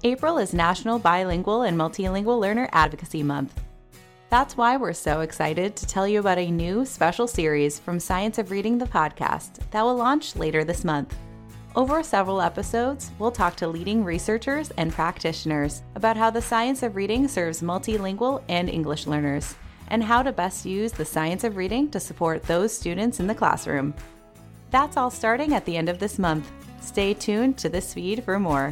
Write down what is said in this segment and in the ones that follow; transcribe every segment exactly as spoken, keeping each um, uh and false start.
April is National Bilingual and Multilingual Learner Advocacy Month. That's why we're so excited to tell you about a new special series from Science of Reading, the podcast, that will launch later this month. Over several episodes, we'll talk to leading researchers and practitioners about how the science of reading serves multilingual and English learners, and how to best use the science of reading to support those students in the classroom. That's all starting at the end of this month. Stay tuned to this feed for more.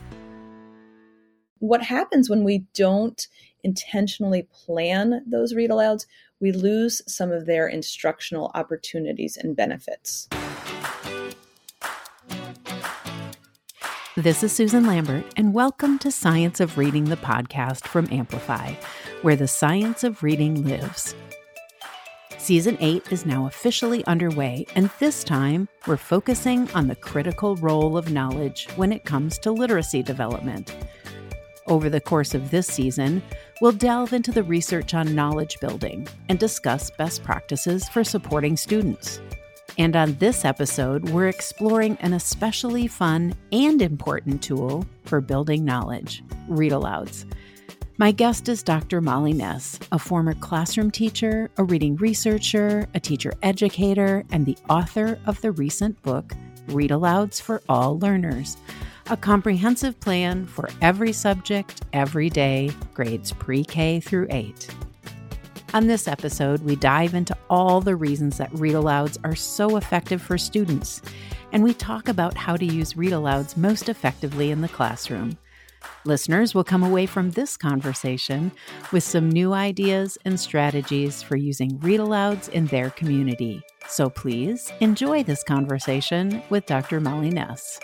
What happens when we don't intentionally plan those read alouds, we lose some of their instructional opportunities and benefits. This is Susan Lambert, and welcome to Science of Reading, the podcast from Amplify, where the science of reading lives. Season eight is now officially underway, and this time we're focusing on the critical role of knowledge when it comes to literacy development. Over the course of this season, we'll delve into the research on knowledge building and discuss best practices for supporting students. And on this episode, we're exploring an especially fun and important tool for building knowledge, read-alouds. My guest is Doctor Molly Ness, a former classroom teacher, a reading researcher, a teacher educator, and the author of the recent book, Read-Alouds for All Learners, a comprehensive plan for every subject, every day, grades pre-K through eight. On this episode, we dive into all the reasons that read-alouds are so effective for students, and we talk about how to use read-alouds most effectively in the classroom. Listeners will come away from this conversation with some new ideas and strategies for using read-alouds in their community. So please enjoy this conversation with Doctor Molly Ness.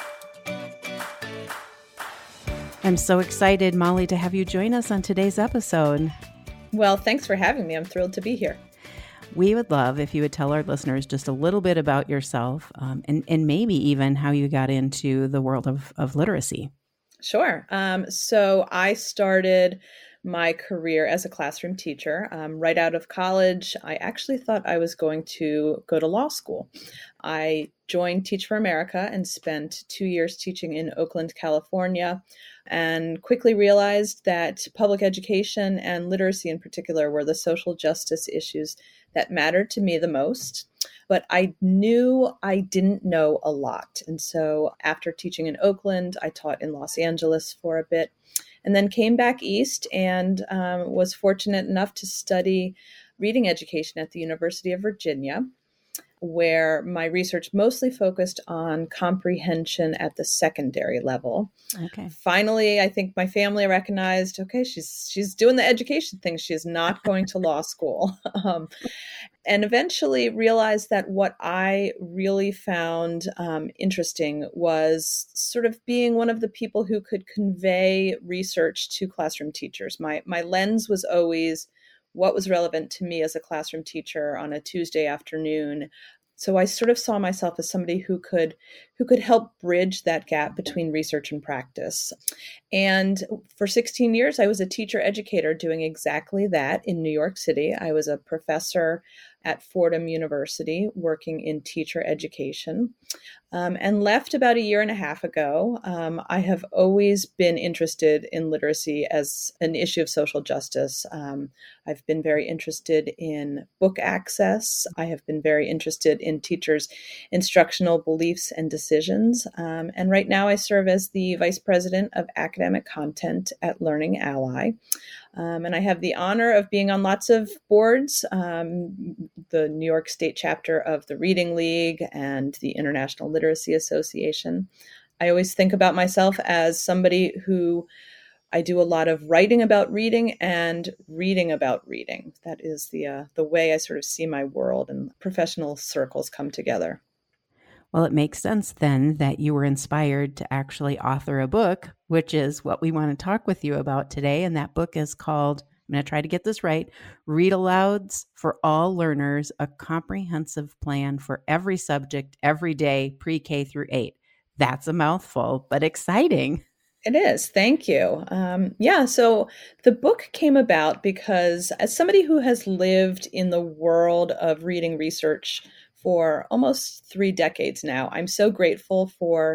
I'm so excited, Molly, to have you join us on today's episode. Well, thanks for having me. I'm thrilled to be here. We would love if you would tell our listeners just a little bit about yourself um, and, and maybe even how you got into the world of, of literacy. Sure. Um, so I started my career as a classroom teacher. Um, right out of college, I actually thought I was going to go to law school. I joined Teach for America and spent two years teaching in Oakland, California, and quickly realized that public education and literacy in particular were the social justice issues that mattered to me the most. But I knew I didn't know a lot. And so after teaching in Oakland, I taught in Los Angeles for a bit, and then came back east and um, was fortunate enough to study reading education at the University of Virginia, where my research mostly focused on comprehension at the secondary level. Okay. Finally, I think my family recognized, okay, she's she's doing the education thing. She is not going to law school. Um, and eventually realized that what I really found um, interesting was sort of being one of the people who could convey research to classroom teachers. My my lens was always what was relevant to me as a classroom teacher on a Tuesday afternoon. So I sort of saw myself as somebody who could who could help bridge that gap between research and practice. And for sixteen years, I was a teacher educator doing exactly that in New York City. I was a professor at Fordham University working in teacher education, um, and left about a year and a half ago. Um, I have always been interested in literacy as an issue of social justice. Um, I've been very interested in book access. I have been very interested in teachers' instructional beliefs and decisions. Um, and right now I serve as the Vice President of Academic Content at Learning Ally. Um, and I have the honor of being on lots of boards, um, the New York State chapter of the Reading League and the International Literacy Association. I always think about myself as somebody who I do a lot of writing about reading and reading about reading. That is the uh, the way I sort of see my world and professional circles come together. Well, it makes sense then that you were inspired to actually author a book, which is what we want to talk with you about today. And that book is called, I'm going to try to get this right, Read-Alouds for All Learners, a comprehensive plan for every subject, every day, pre-K through eight. That's a mouthful, but exciting. It is. Thank you. Um, yeah. So the book came about because as somebody who has lived in the world of reading research for almost three decades now, I'm so grateful for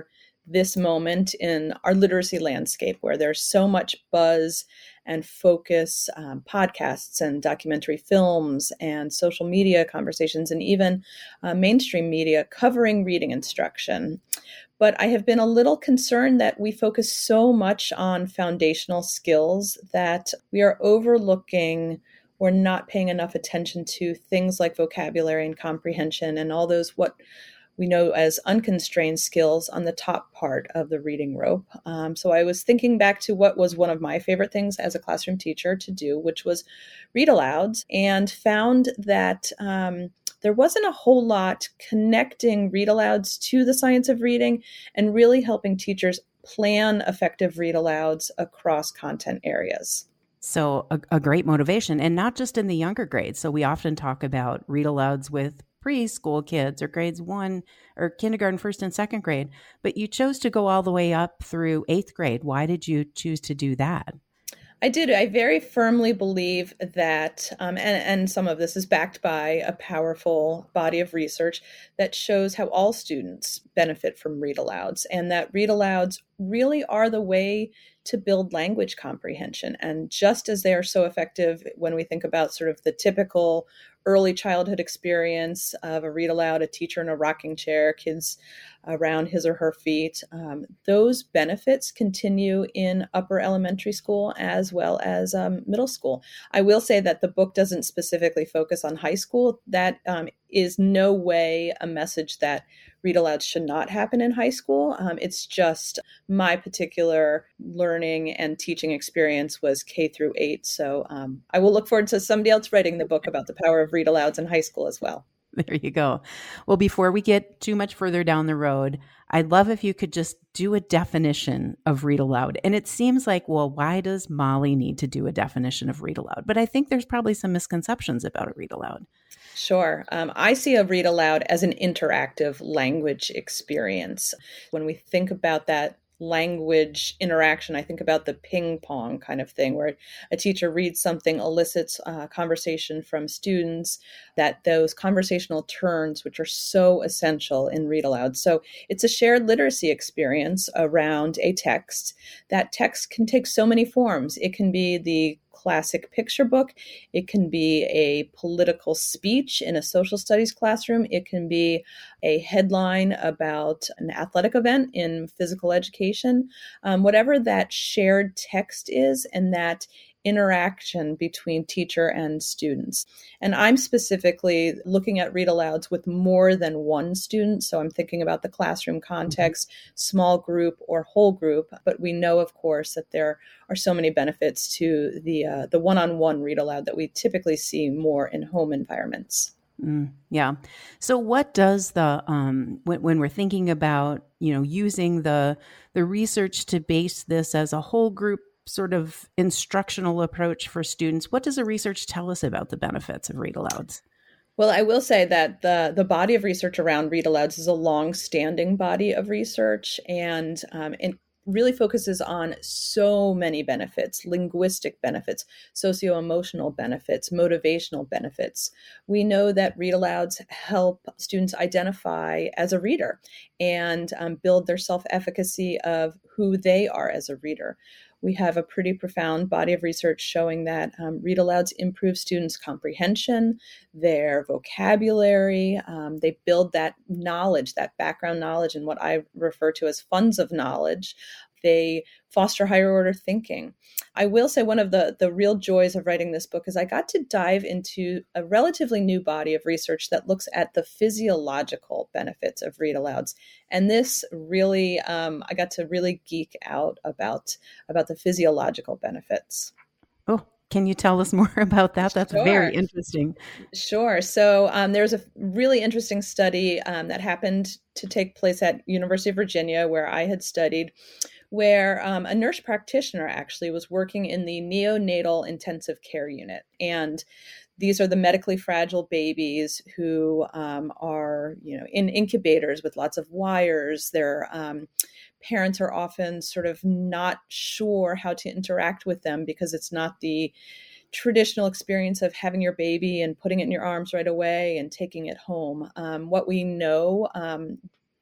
this moment in our literacy landscape where there's so much buzz and focus, um, podcasts and documentary films and social media conversations, and even uh, mainstream media covering reading instruction. But I have been a little concerned that we focus so much on foundational skills that we are overlooking or not paying enough attention to things like vocabulary and comprehension and all those what we know as unconstrained skills on the top part of the reading rope. Um, so I was thinking back to what was one of my favorite things as a classroom teacher to do, which was read alouds, and found that um, there wasn't a whole lot connecting read alouds to the science of reading and really helping teachers plan effective read alouds across content areas. So a, a great motivation, and not just in the younger grades. So we often talk about read alouds with preschool kids or grades one or kindergarten, first and second grade, but you chose to go all the way up through eighth grade. Why did you choose to do that? I did. I very firmly believe that, um, and, and some of this is backed by a powerful body of research that shows how all students benefit from read alouds, and that read alouds really are the way to build language comprehension. And just as they are so effective when we think about sort of the typical early childhood experience of a read aloud, a teacher in a rocking chair, kids around his or her feet, um, those benefits continue in upper elementary school as well as um, middle school. I will say that the book doesn't specifically focus on high school. That um, is no way a message that read alouds should not happen in high school. Um, it's just my particular learning and teaching experience was K through eight. So um, I will look forward to somebody else writing the book about the power of read alouds in high school as well. There you go. Well, before we get too much further down the road, I'd love if you could just do a definition of read aloud. And it seems like, well, why does Molly need to do a definition of read aloud? But I think there's probably some misconceptions about a read aloud. Sure. Um, I see a read aloud as an interactive language experience. When we think about that language interaction, I think about the ping pong kind of thing where a teacher reads something, elicits uh, conversation from students, that those conversational turns, which are so essential in read aloud. So it's a shared literacy experience around a text. That text can take so many forms. It can be the classic picture book. It can be a political speech in a social studies classroom. It can be a headline about an athletic event in physical education. Um, whatever that shared text is and that interaction between teacher and students. And I'm specifically looking at read alouds with more than one student. So I'm thinking about the classroom context, small group or whole group. But we know, of course, that there are so many benefits to the uh, the one-on-one read aloud that we typically see more in home environments. Mm, yeah. So what does the, um, when, when we're thinking about, you know, using the, the research to base this as a whole group sort of instructional approach for students, what does the research tell us about the benefits of read alouds? Well, I will say that the, the body of research around read alouds is a long-standing body of research, and um, it really focuses on so many benefits: linguistic benefits, socio-emotional benefits, motivational benefits. We know that read alouds help students identify as a reader and um, build their self-efficacy of who they are as a reader. We have a pretty profound body of research showing that um, read alouds improve students' comprehension, their vocabulary. Um, they build that knowledge, that background knowledge, and what I refer to as funds of knowledge. They foster higher order thinking. I will say one of the, the real joys of writing this book is I got to dive into a relatively new body of research that looks at the physiological benefits of read alouds. And this really, um, I got to really geek out about, about the physiological benefits. Oh, can you tell us more about that? That's Sure. very interesting. Sure. So um, there's a really interesting study um, that happened to take place at University of Virginia, where I had studied, where um, a nurse practitioner actually was working in the neonatal intensive care unit. And these are the medically fragile babies who um, are, you know, in incubators with lots of wires. Their um, parents are often sort of not sure how to interact with them because it's not the traditional experience of having your baby and putting it in your arms right away and taking it home. Um, what we know um,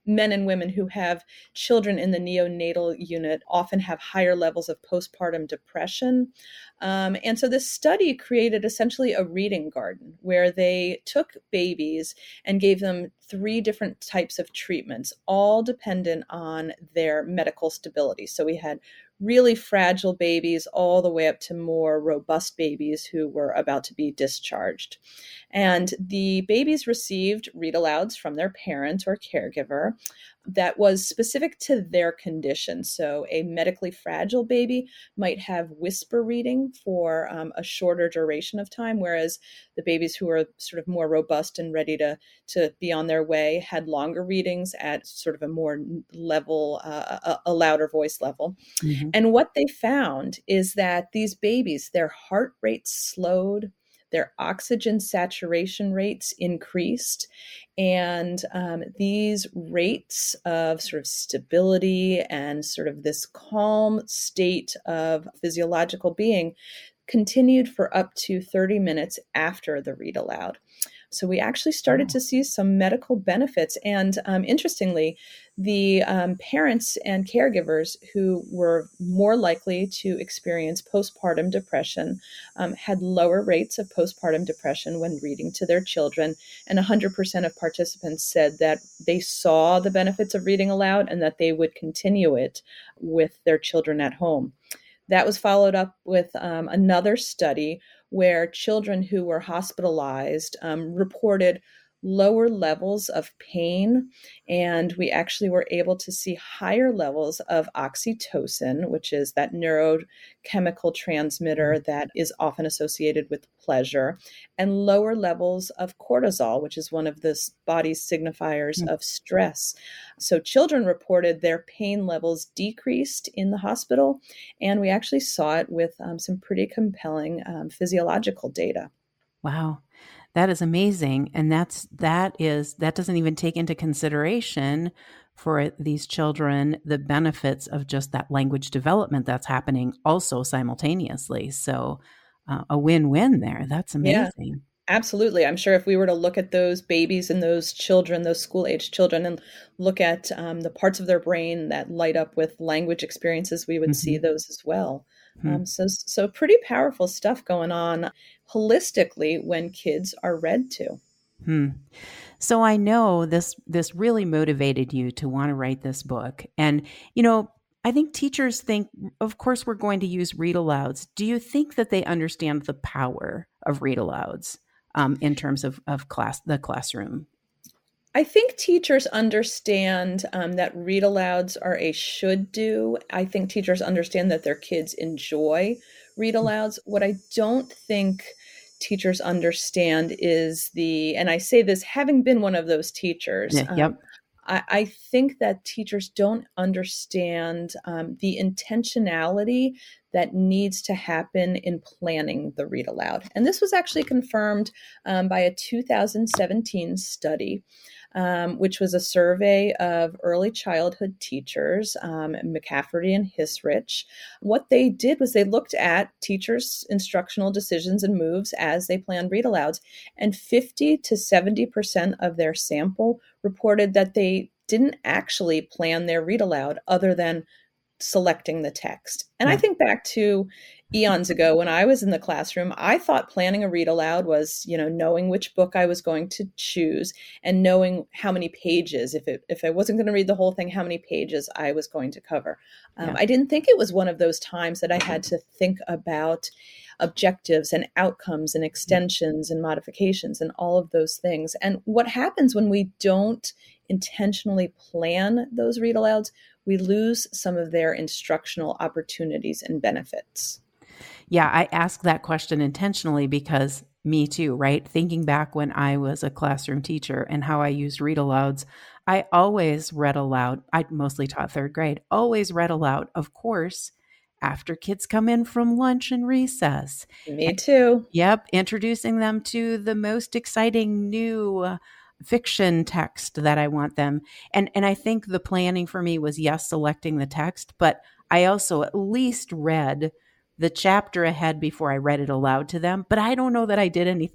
men and women who have children in the neonatal unit often have higher levels of postpartum depression. Um, and so this study created essentially a reading garden where they took babies and gave them three different types of treatments, all dependent on their medical stability. So we had really fragile babies all the way up to more robust babies who were about to be discharged. And the babies received read-alouds from their parent or caregiver that was specific to their condition. So a medically fragile baby might have whisper reading for um, a shorter duration of time, whereas the babies who are sort of more robust and ready to, to be on their way had longer readings at sort of a more level, uh, a, a louder voice level. Mm-hmm. And what they found is that these babies, their heart rates slowed, their oxygen saturation rates increased, and um, these rates of sort of stability and sort of this calm state of physiological being continued for up to thirty minutes after the read aloud. So we actually started to see some medical benefits. And um, interestingly, the um, parents and caregivers who were more likely to experience postpartum depression um, had lower rates of postpartum depression when reading to their children. And one hundred percent of participants said that they saw the benefits of reading aloud and that they would continue it with their children at home. That was followed up with um, another study where children who were hospitalized um, reported lower levels of pain, and we actually were able to see higher levels of oxytocin, which is that neurochemical transmitter that is often associated with pleasure, and lower levels of cortisol, which is one of the body's signifiers mm-hmm. of stress. So children reported their pain levels decreased in the hospital, and we actually saw it with um, some pretty compelling um, physiological data. Wow. That is amazing. And that's, that is, that doesn't even take into consideration for these children, the benefits of just that language development that's happening also simultaneously. So uh, a win-win there. That's amazing. Yeah, absolutely. I'm sure if we were to look at those babies and those children, those school-aged children, and look at um, the parts of their brain that light up with language experiences, we would mm-hmm. see those as well. Hmm. Um, so, so pretty powerful stuff going on holistically when kids are read to. Hmm. So I know this, this really motivated you to want to write this book. And, you know, I think teachers think, of course, we're going to use read-alouds. Do you think that they understand the power of read-alouds um, in terms of, of class, the classroom? I think teachers understand um, that read-alouds are a should do. I think teachers understand that their kids enjoy read-alouds. What I don't think teachers understand is the, and I say this having been one of those teachers, yeah, yep. um, I, I think that teachers don't understand um, the intentionality that needs to happen in planning the read aloud. And this was actually confirmed um, by a two thousand seventeen study, um, which was a survey of early childhood teachers, um, McCafferty and Hisrich. What they did was they looked at teachers' instructional decisions and moves as they planned read alouds, and fifty to seventy percent of their sample reported that they didn't actually plan their read aloud other than selecting the text. And yeah. I think back to eons ago when I was in the classroom, I thought planning a read aloud was, you know, knowing which book I was going to choose and knowing how many pages, if it, if I wasn't going to read the whole thing, how many pages I was going to cover. Um, yeah. I didn't think it was one of those times that I had to think about objectives and outcomes and extensions and modifications and all of those things. And what happens when we don't intentionally plan those read alouds, we lose some of their instructional opportunities and benefits. Yeah, I asked that question intentionally because me too, right? Thinking back when I was a classroom teacher and how I used read alouds, I always read aloud. I mostly taught third grade, always read aloud, of course, after kids come in from lunch and recess. Me too. Yep, introducing them to the most exciting new uh, fiction text that I want them. And and I think the planning for me was, yes, selecting the text, but I also at least read the chapter ahead before I read it aloud to them. But I don't know that I did anything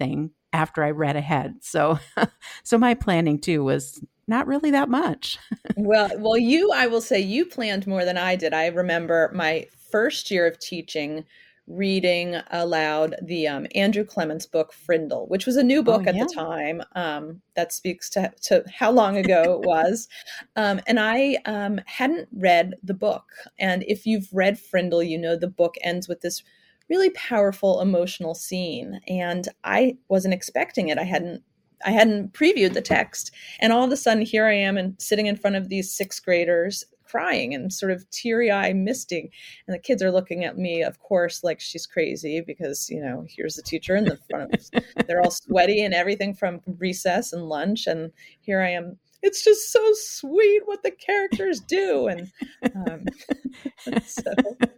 after I read ahead. So, so my planning too was not really that much. Well, well, you, I will say you planned more than I did. I remember my first year of teaching reading aloud the um, Andrew Clements book, Frindle, which was a new book Oh, at yeah. the time. Um, that speaks to, to how long ago it was. Um, and I um, hadn't read the book. And if you've read Frindle, you know the book ends with this really powerful emotional scene. And I wasn't expecting it. I hadn't I hadn't previewed the text. And all of a sudden, here I am and sitting in front of these sixth graders crying and sort of teary-eye misting. And the kids are looking at me, of course, like she's crazy because, you know, here's the teacher in the front of us. They're all sweaty and everything from recess and lunch. And here I am. It's just so sweet what the characters do. And um, so...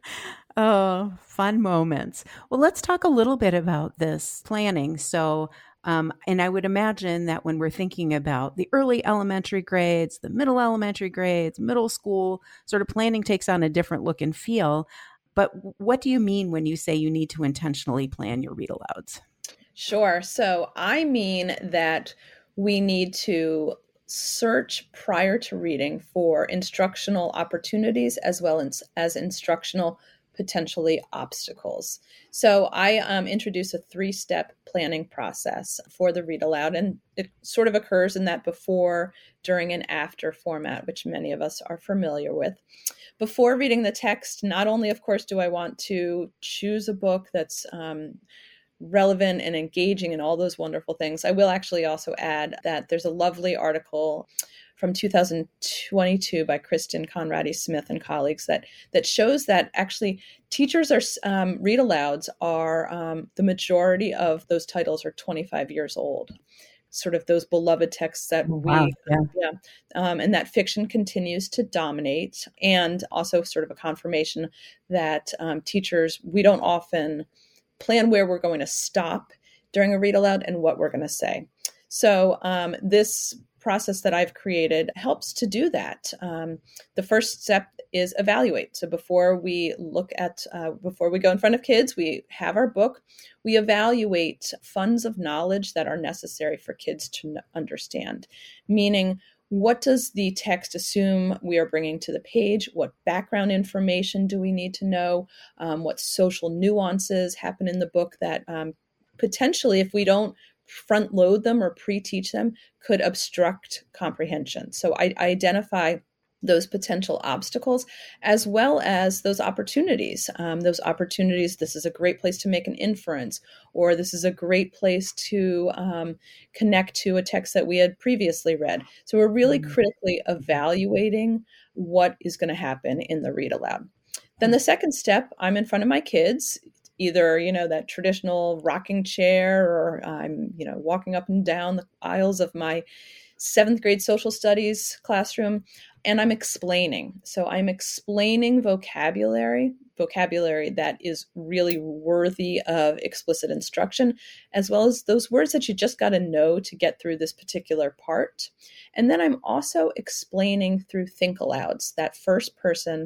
Oh, fun moments. Well, let's talk a little bit about this planning. So, um, and I would imagine that when we're thinking about the early elementary grades, the middle elementary grades, middle school, sort of planning takes on a different look and feel. But what do you mean when you say you need to intentionally plan your read alouds? Sure. So I mean that we need to search prior to reading for instructional opportunities as well as, as instructional potentially obstacles. So I um, introduce a three-step planning process for the read aloud, and it sort of occurs in that before, during, and after format, which many of us are familiar with. Before reading the text, not only, of course, do I want to choose a book that's um, relevant and engaging and all those wonderful things, I will actually also add that there's a lovely article from two thousand twenty-two by Kristen Conradi Smith and colleagues that that shows that actually teachers are um, read alouds are um, the majority of those titles are twenty-five years old. Sort of those beloved texts that Oh, we, wow. Yeah. yeah, um, and that fiction continues to dominate, and also sort of a confirmation that um, teachers, we don't often plan where we're going to stop during a read aloud and what we're going to say. So um, this process that I've created helps to do that. Um, the first step is evaluate. So before we look at, uh, before we go in front of kids, we have our book, we evaluate funds of knowledge that are necessary for kids to understand, meaning what does the text assume we are bringing to the page? What background information do we need to know? Um, what social nuances happen in the book that um, potentially, if we don't front load them or pre-teach them, could obstruct comprehension. So I, I identify those potential obstacles as well as those opportunities. Um, those opportunities, this is a great place to make an inference, or this is a great place to um, connect to a text that we had previously read. So we're really mm-hmm. critically evaluating what is going to happen in the read aloud. Then the second step, I'm in front of my kids, either, you know, that traditional rocking chair, or I'm, you know, walking up and down the aisles of my seventh grade social studies classroom, and I'm explaining. So I'm explaining vocabulary, vocabulary that is really worthy of explicit instruction, as well as those words that you just got to know to get through this particular part. And then I'm also explaining through think alouds, that first person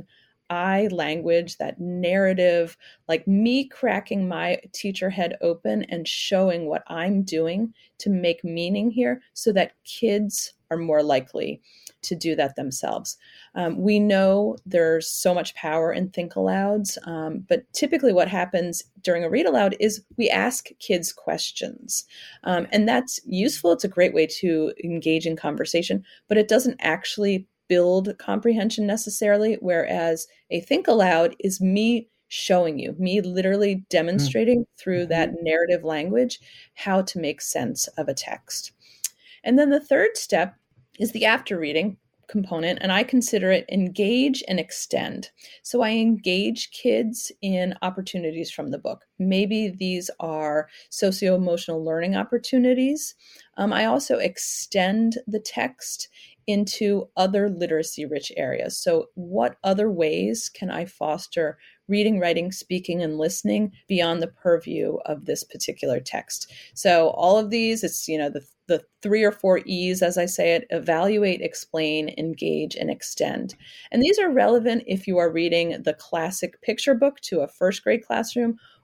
I language, that narrative, like me cracking my teacher head open and showing what I'm doing to make meaning here so that kids are more likely to do that themselves. Um, we know there's so much power in think alouds, um, but typically what happens during a read aloud is we ask kids questions. Um, and that's useful. It's a great way to engage in conversation, but it doesn't actually build comprehension necessarily, whereas a think aloud is me showing you, me literally demonstrating mm-hmm. through that narrative language how to make sense of a text. And then the third step is the after reading component, and I consider it engage and extend. So I engage kids in opportunities from the book. Maybe these are socio-emotional learning opportunities. Um, I also extend the text into other literacy-rich areas. So what other ways can I foster reading, writing, speaking, and listening beyond the purview of this particular text? So all of these, it's, you know, the, the three or four E's, as I say it: evaluate, explain, engage, and extend. And these are relevant if you are reading the classic picture book to a first grade classroom,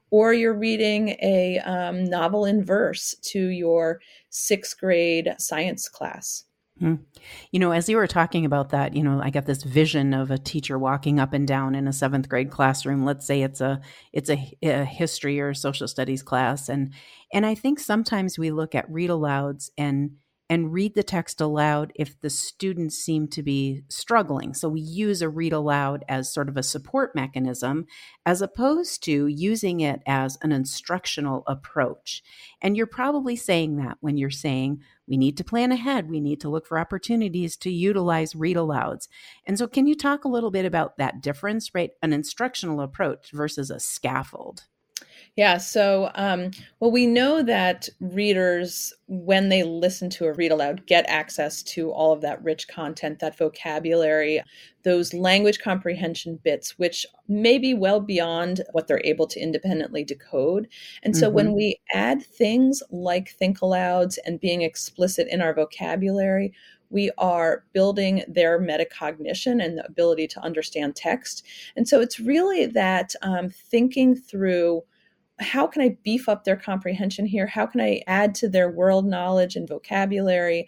or you're reading a um, novel in verse to your sixth grade science class. Hmm. You know, as you were talking about that, you know, I got this vision of a teacher walking up and down in a seventh grade classroom. Let's say it's a it's a, a history or social studies class, and and I think sometimes we look at read alouds and and read the text aloud if the students seem to be struggling. So we use a read aloud as sort of a support mechanism, as opposed to using it as an instructional approach. And you're probably saying that when you're saying, we need to plan ahead. We need to look for opportunities to utilize read alouds. And so can you talk a little bit about that difference, right? An instructional approach versus a scaffold. Yeah. So, um, well, we know that readers, when they listen to a read aloud, get access to all of that rich content, that vocabulary, those language comprehension bits, which may be well beyond what they're able to independently decode. And so mm-hmm. when we add things like think alouds and being explicit in our vocabulary, we are building their metacognition and the ability to understand text. And so it's really that um, thinking through, how can I beef up their comprehension here? How can I add to their world knowledge and vocabulary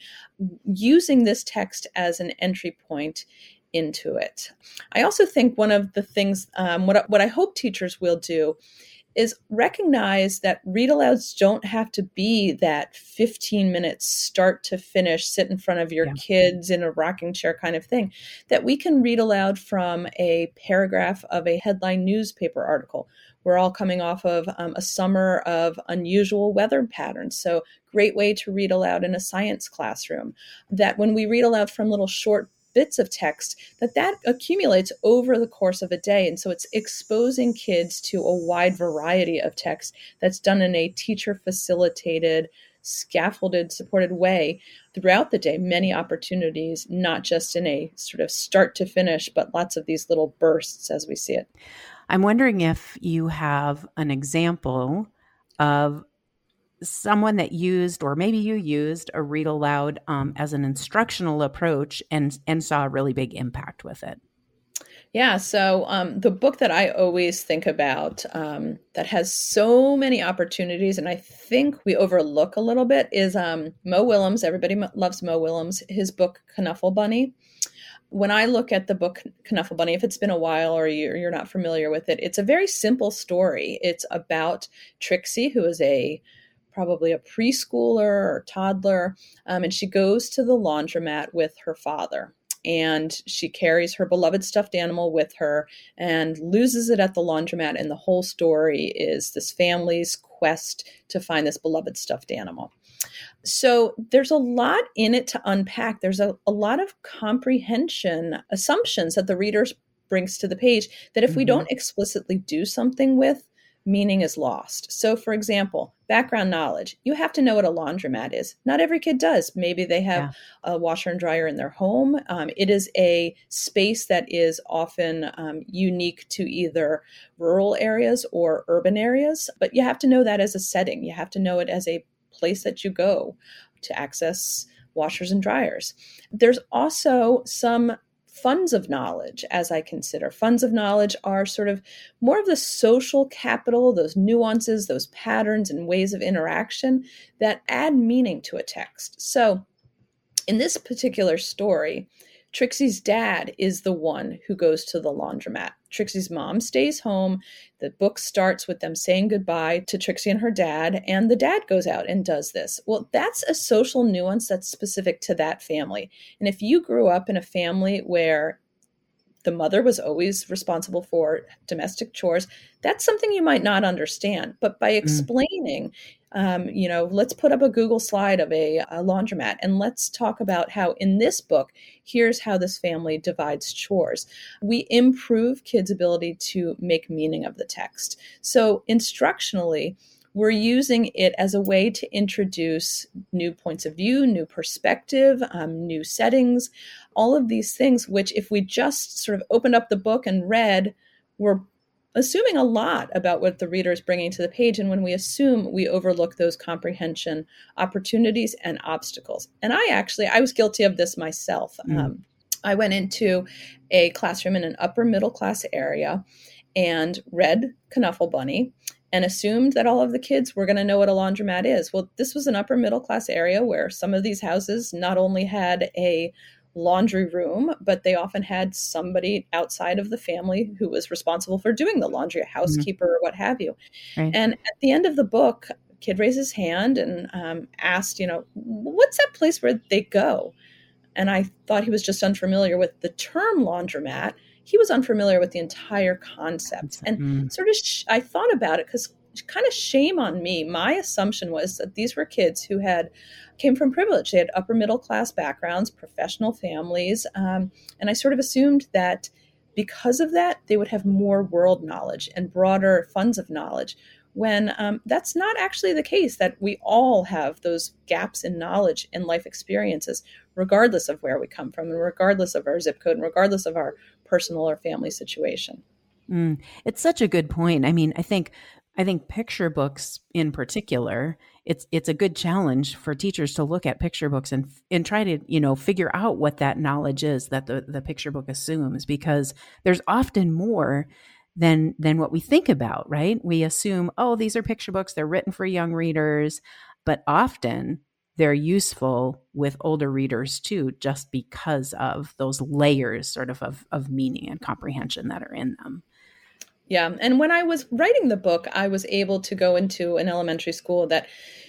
using this text as an entry point into it? I also think one of the things, um, what, what I hope teachers will do is recognize that read alouds don't have to be that fifteen minutes start to finish, sit in front of your yeah. kids in a rocking chair kind of thing, that we can read aloud from a paragraph of a headline newspaper article. We're all coming off of um, a summer of unusual weather patterns. So great way to read aloud in a science classroom. That when we read aloud from little short bits of text, that that accumulates over the course of a day. And so it's exposing kids to a wide variety of text that's done in a teacher-facilitated, scaffolded, supported way throughout the day. Many opportunities, not just in a sort of start to finish, but lots of these little bursts as we see it. I'm wondering if you have an example of someone that used, or maybe you used, a read aloud um, as an instructional approach and, and saw a really big impact with it. Yeah. So um, the book that I always think about um, that has so many opportunities, and I think we overlook a little bit, is um, Mo Willems. Everybody loves Mo Willems. His book, Knuffle Bunny. When I look at the book Knuffle Bunny, if it's been a while or you're, you're not familiar with it, it's a very simple story. It's about Trixie, who is a probably a preschooler or toddler, um, and she goes to the laundromat with her father. And she carries her beloved stuffed animal with her and loses it at the laundromat. And the whole story is this family's quest to find this beloved stuffed animal. So there's a lot in it to unpack. There's a, a lot of comprehension assumptions that the reader brings to the page that if mm-hmm. we don't explicitly do something with, meaning is lost. So for example, background knowledge, you have to know what a laundromat is. Not every kid does. Maybe they have yeah. a washer and dryer in their home. Um, it is a space that is often um, unique to either rural areas or urban areas, but you have to know that as a setting. You have to know it as a place that you go to access washers and dryers. There's also some funds of knowledge, as I consider. Funds of knowledge are sort of more of the social capital, those nuances, those patterns and ways of interaction that add meaning to a text. So in this particular story, Trixie's dad is the one who goes to the laundromat. Trixie's mom stays home. The book starts with them saying goodbye to Trixie and her dad, and the dad goes out and does this. Well, that's a social nuance that's specific to that family. And if you grew up in a family where the mother was always responsible for domestic chores, that's something you might not understand. But by explaining, mm. um, you know, let's put up a Google slide of a, a laundromat and let's talk about how in this book, here's how this family divides chores. We improve kids' ability to make meaning of the text. So instructionally, we're using it as a way to introduce new points of view, new perspective, um, new settings, all of these things, which if we just sort of opened up the book and read, we're assuming a lot about what the reader is bringing to the page. And when we assume, we overlook those comprehension opportunities and obstacles. And I actually, I was guilty of this myself. Mm. Um, I went into a classroom in an upper middle class area and read Knuffle Bunny. and assumed that all of the kids were going to know what a laundromat is. Well, this was an upper middle class area where some of these houses not only had a laundry room, but they often had somebody outside of the family who was responsible for doing the laundry, a housekeeper mm-hmm. or what have you. Right. And at the end of the book, a kid raised his hand and um, asked, you know, what's that place where they go? And I thought he was just unfamiliar with the term laundromat. He was unfamiliar with the entire concept. And mm. sort of, sh- I thought about it because kind of shame on me. My assumption was that these were kids who had came from privilege. They had upper middle class backgrounds, professional families. Um, and I sort of assumed that because of that, they would have more world knowledge and broader funds of knowledge, when um, that's not actually the case, that we all have those gaps in knowledge and life experiences, regardless of where we come from and regardless of our zip code and regardless of our personal or family situation. Mm, it's such a good point. I mean, I think I think picture books in particular, it's it's a good challenge for teachers to look at picture books and and try to, you know, figure out what that knowledge is that the, the picture book assumes, because there's often more than than what we think about, right? We assume, oh, these are picture books, they're written for young readers, but often they're useful with older readers too, just because of those layers sort of of, of meaning and comprehension that are in them. Yeah. And when I was writing the book, I was able to go into an elementary school that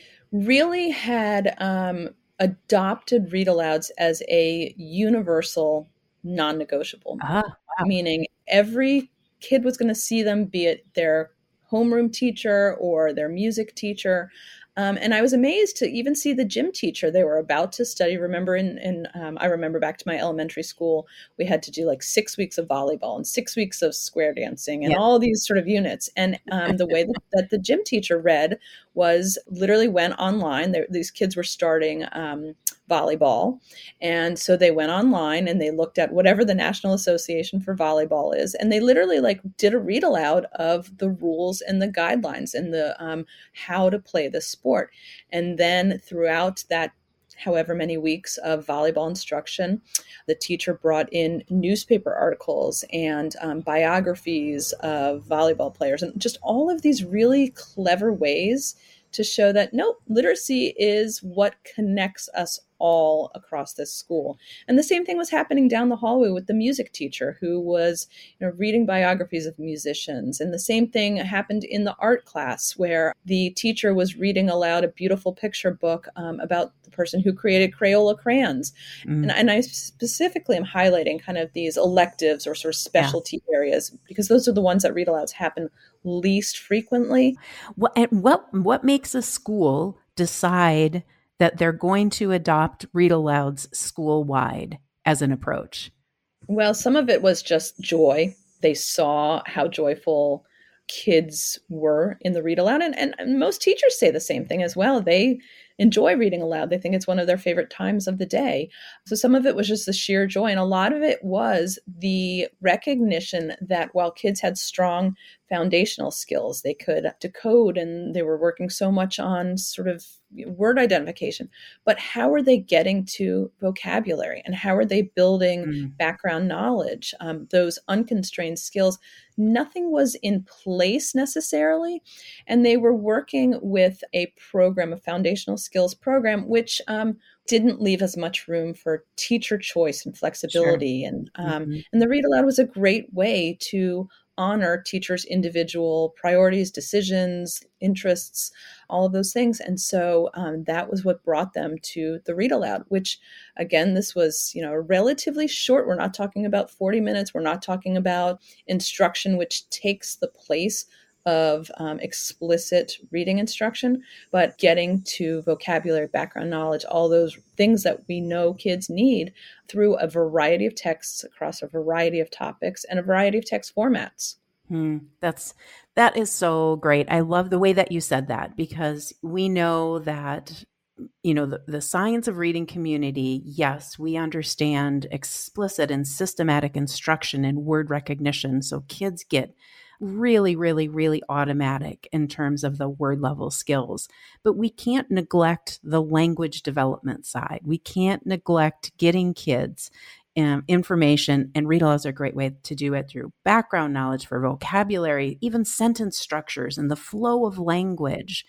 really had um, adopted read alouds as a universal non-negotiable, ah, wow. Meaning every kid was going to see them, be it their homeroom teacher or their music teacher. Um, and I was amazed to even see the gym teacher. They were about to study. Remember, in, in um, I remember back to my elementary school, we had to do like six weeks of volleyball and six weeks of square dancing and yeah. all these sort of units. And um, the way that, that the gym teacher read was literally went online. There, these kids were starting um, volleyball. And so they went online and they looked at whatever the National Association for Volleyball is. And they literally like did a read aloud of the rules and the guidelines and the um, how to play the sport. And then throughout that however many weeks of volleyball instruction, the teacher brought in newspaper articles and um, biographies of volleyball players and just all of these really clever ways to show that, no, literacy is what connects us all across this school. And the same thing was happening down the hallway with the music teacher who was, you know, reading biographies of musicians. And the same thing happened in the art class where the teacher was reading aloud a beautiful picture book um, about the person who created Crayola crayons. Mm. And, and I specifically am highlighting kind of these electives or sort of specialty yeah. areas, because those are the ones that read alouds happen least frequently. What, and what, what makes a school decide that they're going to adopt read alouds school-wide as an approach? Well, some of it was just joy. They saw how joyful kids were in the read aloud. And, and, and most teachers say the same thing as well. They enjoy reading aloud. They think it's one of their favorite times of the day. So some of it was just the sheer joy. And a lot of it was the recognition that while kids had strong foundational skills, they could decode and they were working so much on sort of word identification. But how are they getting to vocabulary and how are they building mm. background knowledge, um, those unconstrained skills? Nothing was in place necessarily. And they were working with a program, a foundational skills program, which um, didn't leave as much room for teacher choice and flexibility. Sure. And um, mm-hmm. and the read aloud was a great way to honor teachers' individual priorities, decisions, interests, all of those things. And so um, that was what brought them to the read aloud, which again, this was, you know, relatively short. We're not talking about forty minutes. We're not talking about instruction, which takes the place of um, explicit reading instruction, but getting to vocabulary, background knowledge, all those things that we know kids need through a variety of texts across a variety of topics and a variety of text formats. Hmm. That's, that is so great. I love the way that you said that, because we know that, you know, the, the science of reading community, yes, we understand explicit and systematic instruction and word recognition. So kids get really, really, really automatic in terms of the word level skills. But we can't neglect the language development side. We can't neglect getting kids um, information, and read alouds are a great way to do it through background knowledge for vocabulary, even sentence structures and the flow of language.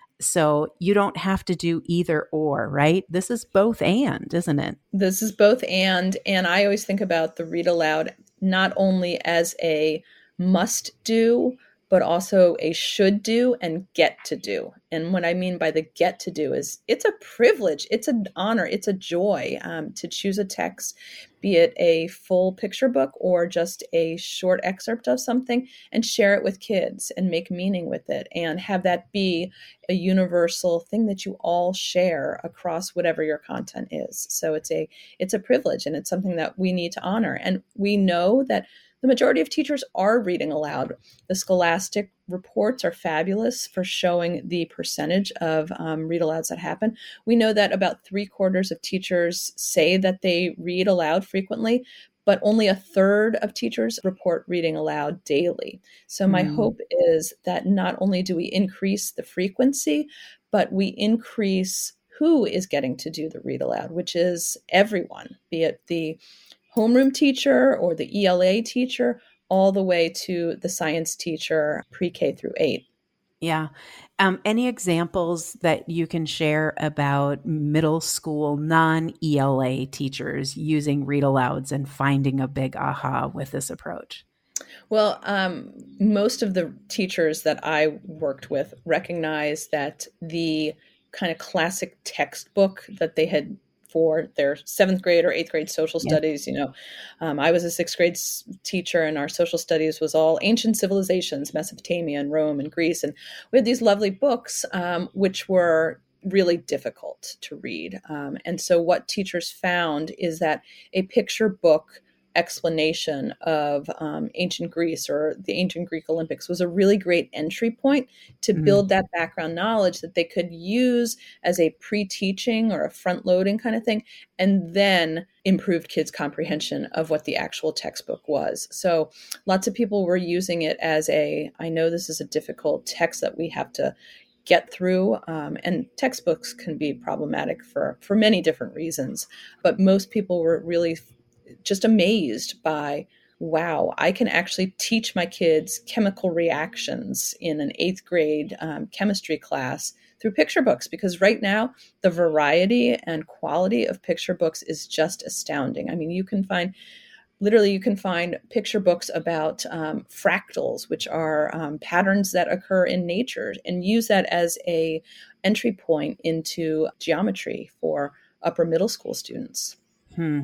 So you don't have to do either or, right? This is both and, isn't it? This is both and, and I always think about the read aloud not only as a must do, but also a should do and get to do. And what I mean by the get to do is it's a privilege, it's an honor, it's a joy um, to choose a text, be it a full picture book or just a short excerpt of something, and share it with kids and make meaning with it and have that be a universal thing that you all share across whatever your content is. So it's a it's a privilege, and it's something that we need to honor. And we know that the majority of teachers are reading aloud. The Scholastic reports are fabulous for showing the percentage of um, read alouds that happen. We know that about three quarters of teachers say that they read aloud frequently, but only a third of teachers report reading aloud daily. So my Mm. hope is that not only do we increase the frequency, but we increase who is getting to do the read aloud, which is everyone, be it the homeroom teacher or the E L A teacher, all the way to the science teacher, pre-K through eight. Yeah. Um, any examples that you can share about middle school non-E L A teachers using read alouds and finding a big aha with this approach? Well, um, most of the teachers that I worked with recognized that the kind of classic textbook that they had for their seventh grade or eighth grade social Yeah. studies. You know, um, I was a sixth grade s- teacher, and our social studies was all ancient civilizations, Mesopotamia and Rome and Greece. And we had these lovely books, um, which were really difficult to read. Um, and so what teachers found is that a picture book explanation of um, ancient Greece or the ancient Greek Olympics was a really great entry point to Mhm. build that background knowledge that they could use as a pre-teaching or a front-loading kind of thing, and then improved kids' comprehension of what the actual textbook was. So lots of people were using it as a, I know this is a difficult text that we have to get through, um, and textbooks can be problematic for, for many different reasons, but most people were really just amazed by, wow, I can actually teach my kids chemical reactions in an eighth grade um, chemistry class through picture books, because right now the variety and quality of picture books is just astounding. I mean, you can find Literally, you can find picture books about um, fractals, which are um, patterns that occur in nature, and use that as a entry point into geometry for upper middle school students. Hmm.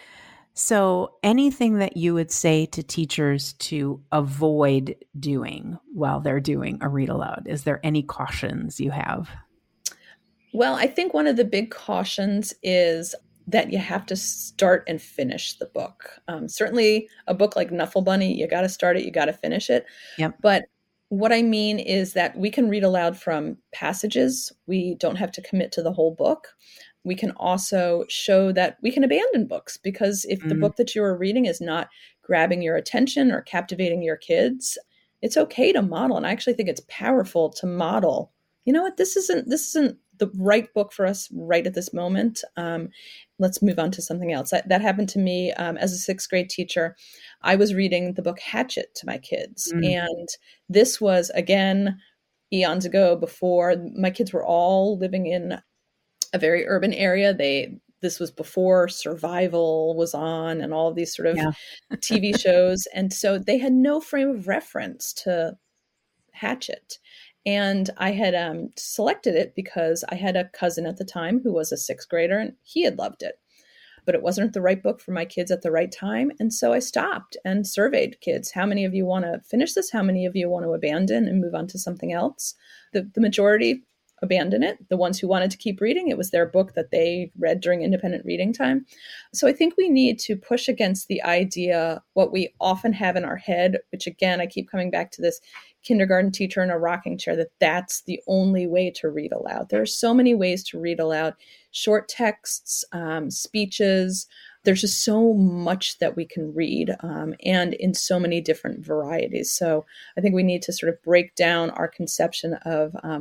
So anything that you would say to teachers to avoid doing while they're doing a read aloud? Is there any cautions you have? Well, I think one of the big cautions is that you have to start and finish the book. Um, certainly a book like Knuffle Bunny, you got to start it, you got to finish it. Yep. But what I mean is that we can read aloud from passages. We don't have to commit to the whole book. We can also show that we can abandon books, because if the Mm. book that you are reading is not grabbing your attention or captivating your kids, it's okay to model. And I actually think it's powerful to model. You know what? This isn't this isn't the right book for us right at this moment. Um, let's move on to something else. That, that happened to me um, as a sixth grade teacher. I was reading the book Hatchet to my kids. Mm. And this was, again, eons ago, before my kids were all living in a very urban area. They This was before Survival was on and all of these sort of Yeah. T V shows. And so they had no frame of reference to Hatchet. And I had um, selected it because I had a cousin at the time who was a sixth grader, and he had loved it. But it wasn't the right book for my kids at the right time. And so I stopped and surveyed kids. How many of you want to finish this? How many of you want to abandon and move on to something else? The, the majority abandon it. The ones who wanted to keep reading, it was their book that they read during independent reading time. So I think we need to push against the idea, what we often have in our head, which again, I keep coming back to this kindergarten teacher in a rocking chair, that that's the only way to read aloud. There are so many ways to read aloud: short texts, um, speeches. There's just so much that we can read, um, and in so many different varieties. So I think we need to sort of break down our conception of um,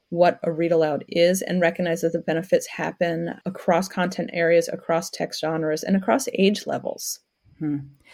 what a read aloud is and recognize that the benefits happen across content areas, across text genres, and across age levels. Hmm.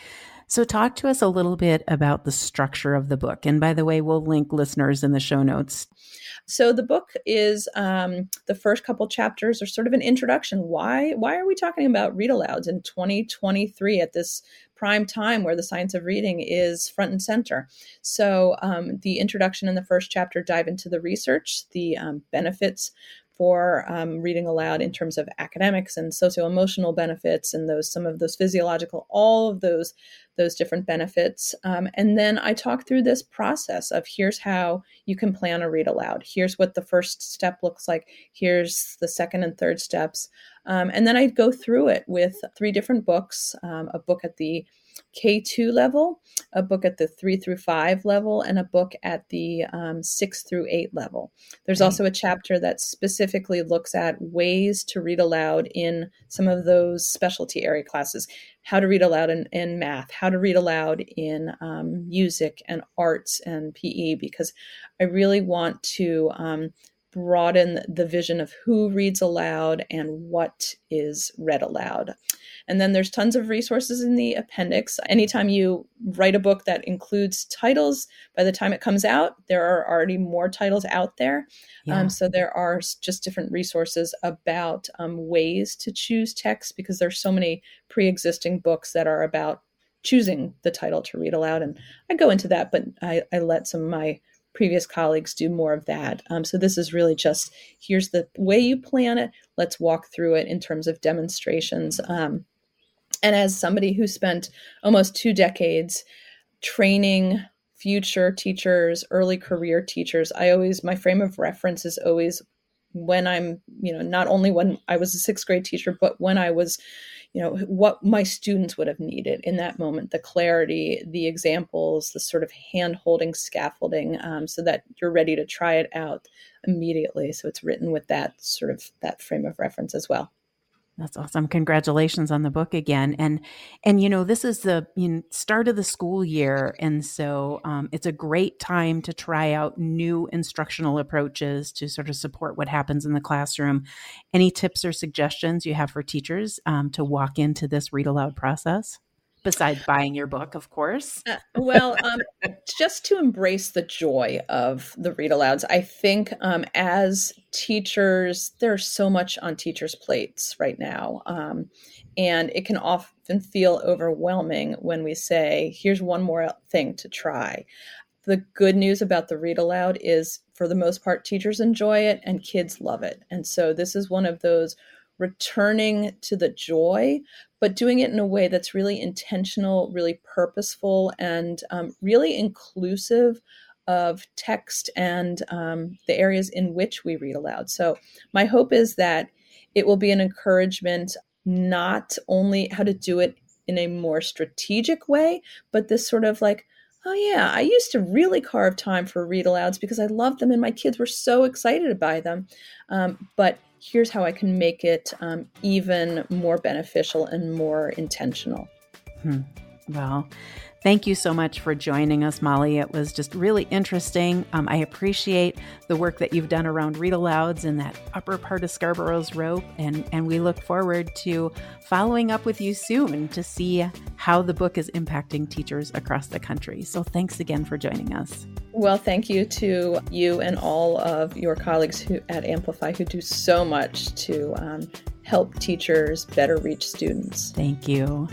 So talk to us a little bit about the structure of the book. And by the way, we'll link listeners in the show notes. So the book is, um, the first couple chapters are sort of an introduction. Why, why are we talking about read alouds in twenty twenty-three at this prime time where the science of reading is front and center? So um, the introduction in the first chapter dive into the research, the um, benefits for um, reading aloud in terms of academics and socio-emotional benefits and those some of those physiological, all of those those different benefits. Um, and then I talk through this process of here's how you can plan a read aloud. Here's what the first step looks like. Here's the second and third steps. Um, and then I go through it with three different books, um, a book at the K two level, a book at the three through five level, and a book at the um, six through eight level. There's Right. also a chapter that specifically looks at ways to read aloud in some of those specialty area classes, how to read aloud in, in math, how to read aloud in um, music and arts and P E, because I really want to um, broaden the vision of who reads aloud and what is read aloud. And then there's tons of resources in the appendix. Anytime you write a book that includes titles, by the time it comes out, there are already more titles out there. Yeah. Um, so there are just different resources about um, ways to choose text, because there's so many pre-existing books that are about choosing the title to read aloud. And I go into that, but I, I let some of my previous colleagues do more of that. Um, so this is really just, here's the way you plan it. Let's walk through it in terms of demonstrations. Um, and as somebody who spent almost two decades training future teachers, early career teachers, I always, my frame of reference is always when I'm, you know, not only when I was a sixth grade teacher, but when I was, you know, what my students would have needed in that moment, the clarity, the examples, the sort of hand-holding scaffolding, um, so that you're ready to try it out immediately. So it's written with that sort of that frame of reference as well. That's awesome. Congratulations on the book again. And, and, you know, this is the you know, start of the school year. And so um, it's a great time to try out new instructional approaches to sort of support what happens in the classroom. Any tips or suggestions you have for teachers um, to walk into this read aloud process? Besides buying your book, of course. Uh, well, um, just to embrace the joy of the read alouds. I think um, as teachers, there's so much on teachers' plates right now. Um, and it can often feel overwhelming when we say, here's one more thing to try. The good news about the read aloud is, for the most part, teachers enjoy it and kids love it. And so this is one of those returning to the joy, but doing it in a way that's really intentional, really purposeful, and um, really inclusive of text and um, the areas in which we read aloud. So my hope is that it will be an encouragement, not only how to do it in a more strategic way, but this sort of like, oh yeah, I used to really carve time for read alouds because I loved them and my kids were so excited by them. Um, but here's how I can make it um, even more beneficial and more intentional. Hmm. Well, thank you so much for joining us, Molly. It was just really interesting. Um, I appreciate the work that you've done around read alouds in that upper part of Scarborough's rope. And, and we look forward to following up with you soon to see how the book is impacting teachers across the country. So thanks again for joining us. Well, thank you to you and all of your colleagues who at Amplify who do so much to um, help teachers better reach students. Thank you.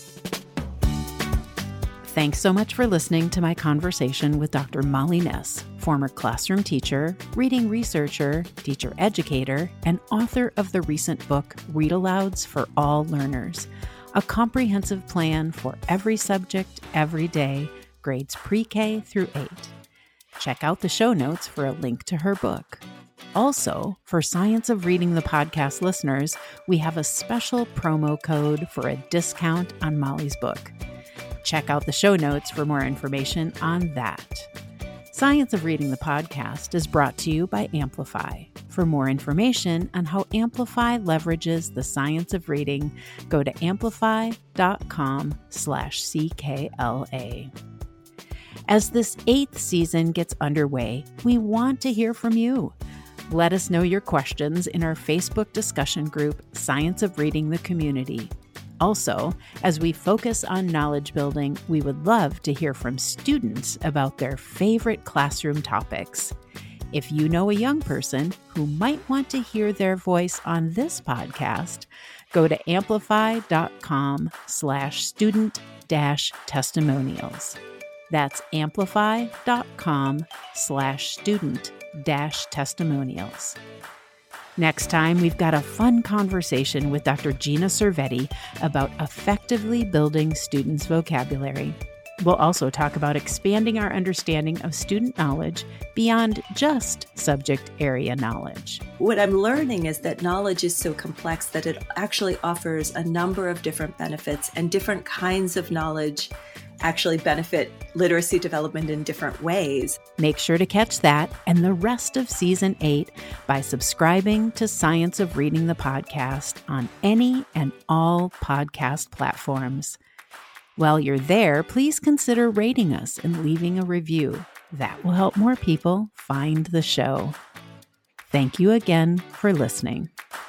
Thanks so much for listening to my conversation with Doctor Molly Ness, former classroom teacher, reading researcher, teacher educator, and author of the recent book, Read Alouds for All Learners, a comprehensive plan for every subject, every day, grades pre-K through eight. Check out the show notes for a link to her book. Also, for Science of Reading the podcast listeners, we have a special promo code for a discount on Molly's book. Check out the show notes for more information on that. Science of Reading the podcast is brought to you by Amplify. For more information on how Amplify leverages the science of reading, go to amplify.com slash CKLA. As this eighth season gets underway, we want to hear from you. Let us know your questions in our Facebook discussion group, Science of Reading the Community. Also, as we focus on knowledge building, we would love to hear from students about their favorite classroom topics. If you know a young person who might want to hear their voice on this podcast, go to amplify.com slash student dash testimonials. That's amplify.com slash student dash testimonials. Next time, we've got a fun conversation with Doctor Gina Cervetti about effectively building students' vocabulary. We'll also talk about expanding our understanding of student knowledge beyond just subject area knowledge. What I'm learning is that knowledge is so complex that it actually offers a number of different benefits, and different kinds of knowledge actually benefit literacy development in different ways. Make sure to catch that and the rest of Season eight by subscribing to Science of Reading the Podcast on any and all podcast platforms. While you're there, please consider rating us and leaving a review. That will help more people find the show. Thank you again for listening.